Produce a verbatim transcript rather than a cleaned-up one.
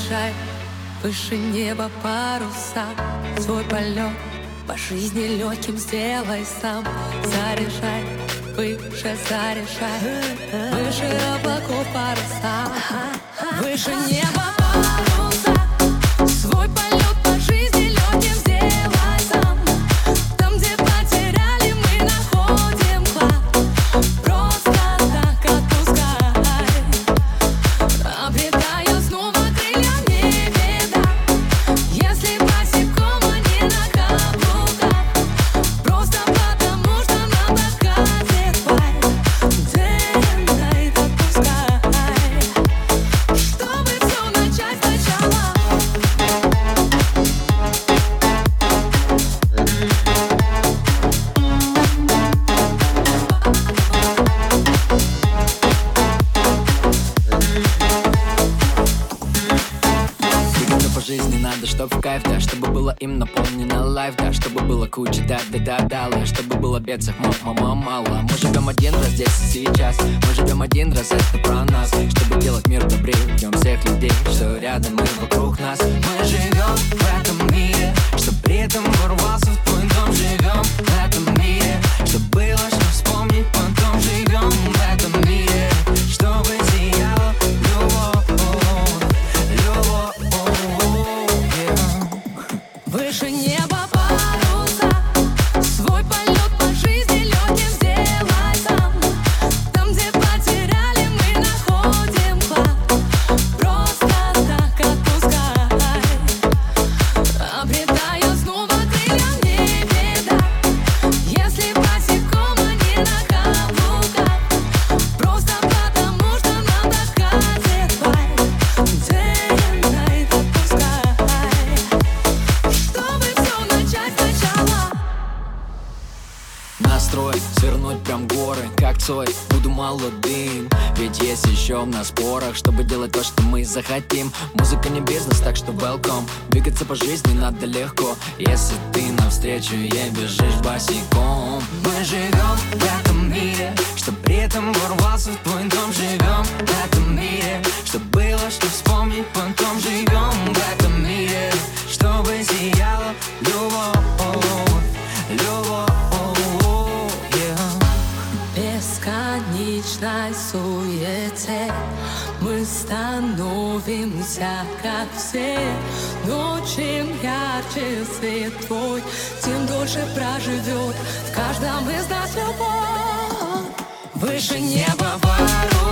Зарешай выше неба паруса, свой полет по жизни легким сделай сам. Зарешай выше, зарешай выше облаков паруса, выше неба паруса, свой полет по жизни легким сделай сам. Там, где потеряли, мы находим клад. Просто так отпускай, обретая снова крылья, не беда. Если босиком, а не на каблуках, просто потому что нам доказит пай. День найт отпускай, чтобы все начать сначала. Двигаться по жизни надо, чтоб в кайф, да, чтобы было им наполнено лайф, да, чтобы было куча да-да-да-да, чтобы было бедцах мама мало. Мы живем один раз здесь и сейчас, мы живем один раз, это про нас. Чтобы делать мир добрее, ждем всех людей, что рядом и вокруг нас. Мы живем в этом мире, что при этом ворвался в твой дом. Живем в этом мире, что было, что вспомнить потом. Живем в этом мире, чтобы сияла любовь, любовь, yeah. Выше неба паруса, свой полет по жизни легким сделай сам. Там, где потеряли, мы находим клад. Просто так отпускай, обретая снова крылья, не беда. Если босиком, а не на каблуках, просто потому что нам доказит пай. День найт отпускай, чтобы все начать сначала. Настрой свернуть прям горы, как Цой, буду молодым. Ведь есть еще в нас порох, чтобы делать то, что мы захотим. Музыка не бизнес, так что welcome. Двигаться по жизни надо легко, если ты навстречу ей бежишь босиком. Мы живем в этом мире, что при этом ворвался в твой дом. Живем в этом мире, что было, что вспомнить потом. Живем в этом мире, чтобы сияла любовь, любовь, yeah. Бесконечной суете мы становимся как все. Но чем ярче свет твой, тем дольше проживет в каждом из нас любовь. Выше неба парус.